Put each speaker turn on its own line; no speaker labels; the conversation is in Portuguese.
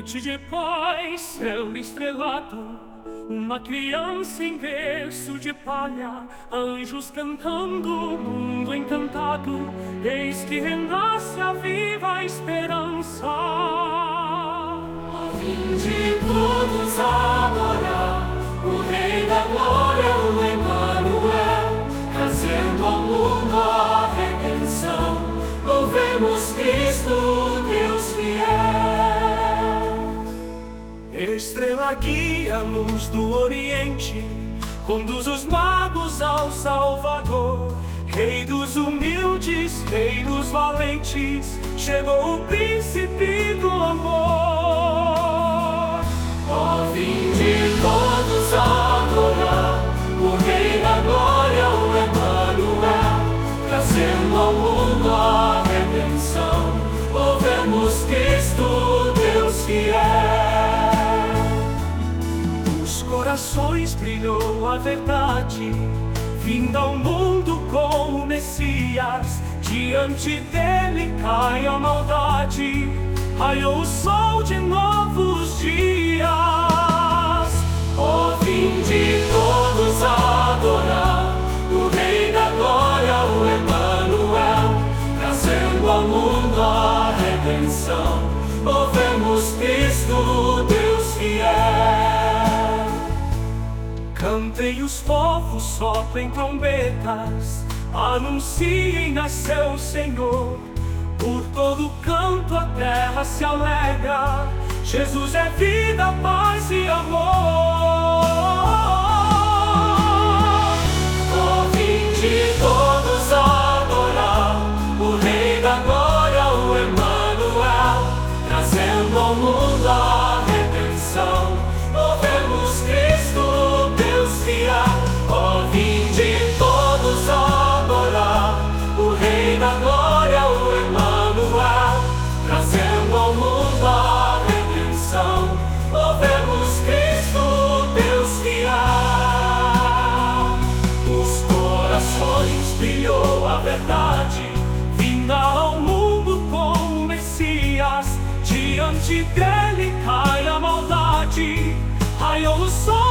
noite de paz, céu estrelado, uma criança em berço de palha, anjos cantando, mundo encantado, eis que renasce a viva esperança. A fim de todos adorar o Rei da Glória, o Emanuel, trazendo ao mundo a redenção. Louvemos Cristo, Deus fiel. Estrela guia, luz do Oriente, conduz os magos ao Salvador. Rei dos humildes, Rei dos valentes, chegou o príncipe do amor. Ó, fim de todos adorar o Rei da Glória, o Emanuel, trazendo ao mundo a redenção. Louvemos Cristo, Deus fiel. Nos corações brilhou a verdade, vinda ao mundo com o Messias. Diante dele cai a maldade, raiou o sol de novos dias. Ó, fim de todos adorar o Rei da Glória, o Emanuel, trazendo ao mundo a redenção. Louvemos Cristo, Deus fiel. Cantem os povos, soprem trombetas, anunciem, nasceu o Senhor. Por todo canto a terra se alegra, Jesus é vida, paz e amor. Ó, fim de todos adorar o Rei da Glória, o Emanuel, trazendo ao mundo a redenção. Louvemos Cristo, Deus fiel. Ó, fim de todos adorar o Rei da Glória, o Emanuel, trazendo ao mundo a redenção. Louvemos Cristo, Deus fiel. Nos corações brilhou a verdade, vinda ao mundo com o Messias. Diante dele cai a maldade, raiou o sol